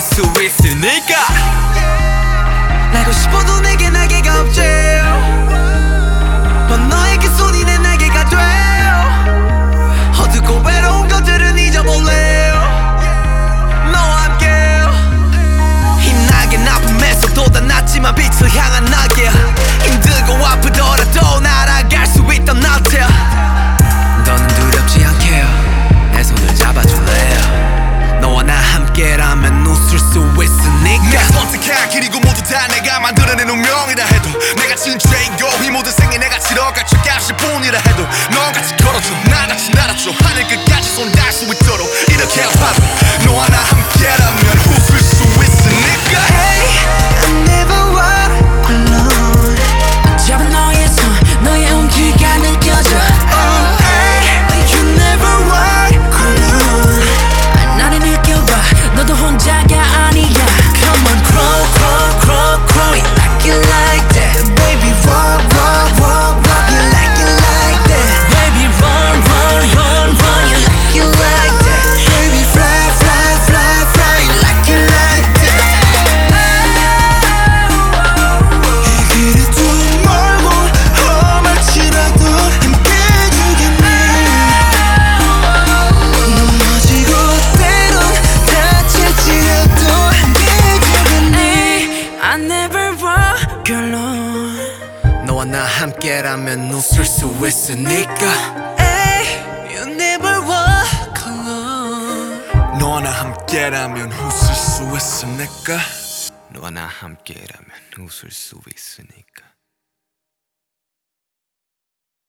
수 있으니까. 날고 싶어도 내게 날개가 없지. 넌 너에게 손이 내 날개가 돼. 어둡고 외로운 것들은 잊어볼래요. 너와 함께 힘나게 아픔에서도 다 낫지만 빛을 향한 날개. 힘들고 아프더라도 날아갈 수 있던 나태. 너는 두렵지 않게 내 손을 잡아줄래요. 너와 나 함께라면 웃을 수 있으니까. 내가 선택한 길이고 모두 다 내가 만들어낸 운명이라 해도 내가 지은 죄이고 이 모든 생에 내가 치러갈 죄값일 뿐이라 해도 넌 같이 걸어줘 나같이 날아줘 하늘 끝까지 손 닿을 수 있도록 이렇게 아파도 너와 나 함께라면 웃을 수 있으니까. Hey, I never walk alone. 잡은 너의 손 너의 온기가 느껴져. Oh, hey, you never walk alone. 나를 느껴봐 너도 혼자가 아니야. Come on, crawl, crawl, crawl, crawl. You like it like that, baby. Walk, walk, walk, walk. You like it like that, Baby run run run run. you like it like that, baby. Fly, fly, fly, fly. You like it like that. 이 길이 좀 멀고 험할지라도 함께 주겠니. 넘어지고 때론 다칠지라도 함께 주겠니. I never walk alone. 너와 나 함께라면 웃을 수 있으니까. Hey, you never walk alone. 너와 나 함께라면 웃을 수 있으니까. 너와 나 함께라면 웃을 수 있으니까.